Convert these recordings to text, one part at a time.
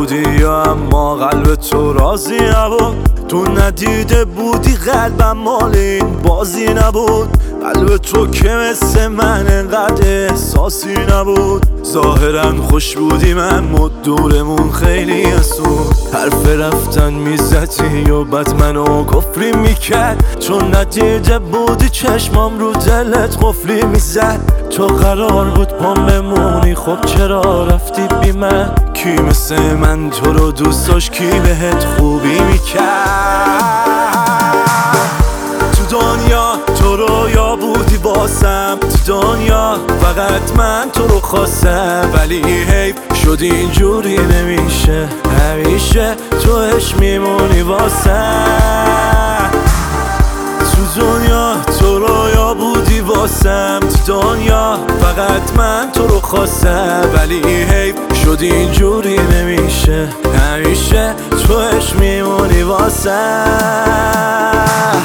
بودی یا اما قلب تو راضی نبود. تو ندیده بودی قلبم مال این بازی نبود. قلب تو که مثل من انقدر احساسی نبود. ظاهرا خوش بودی من دورمون خیلی اسود. حرف رفتن میزدی و بعد منو کفری میکرد. چون ندیده بودی چشمام رو دلت قفلی میزد. تو قرار بود پام بمونی، خب چرا رفتی بی من؟ کی مثل من تو رو دوست داشت، کی بهت خوبی میکرد؟ تو دنیا تو رویا بودی واسم، تو دنیا فقط من تو رو خواستم. ولی حیف شد اینجوری نمیشه، همیشه تو عشق میمونی واسم. تو دنیا تو رویا بودی واسم، تو دنیا فقط من تو رو خواستم. ولی حیف شد اینجوری نمیشه، همیشه تو عشق میمونی واسم.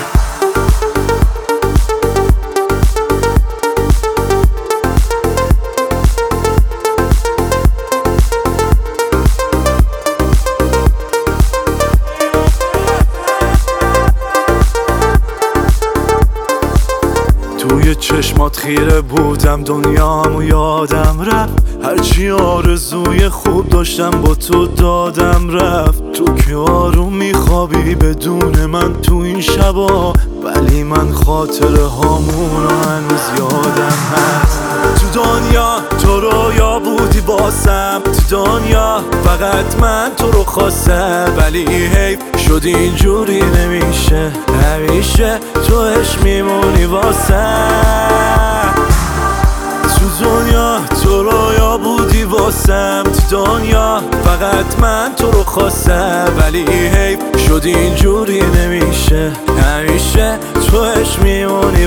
توی چشمات خیره بودم، دنیامو یادم رفت. هرچی آرزوی خوب داشتم با تو دادم رفت. تو که آروم میخوابی بدون من تو این شبا، ولی من خاطره هامونو هنوز یادم هست. تو دنیا تو رویا بودی واسم، تو دنیا فقط من تو رو خواستم. ولی حیف شد اینجوری نمیشه، همیشه تو عشق میمونی واسم. تو دنیا تو رویا بودی واسم، تو دنیا فقط من تو رو خواستم. ولی حیف شد اینجوری نمیشه، همیشه تو عشق میمونی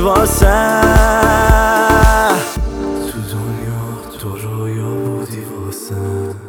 واسم. تو دنیا تو رویا بودی واسم.